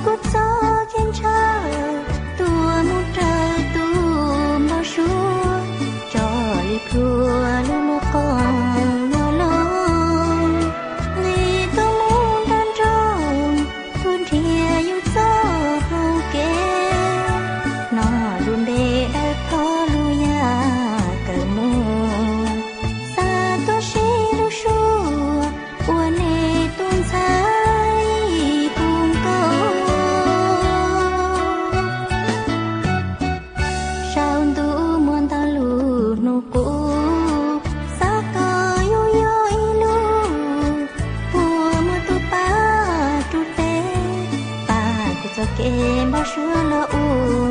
cút gió trên trời tua muốn trời tu bao chúa cho đi thua lu lu con lo lo li tu muốn đan tròn tuôn thia yêu gió hậu kê nó luôn để ai khó lu ya cờ mù xa tu shi lu shu uan e tuôn sai cùng câu sao tu muốn ta lu nụ cũ xa cờ yo yo ilu mùa mùa tu pa tu te pa tu cho kê bao sữa lo u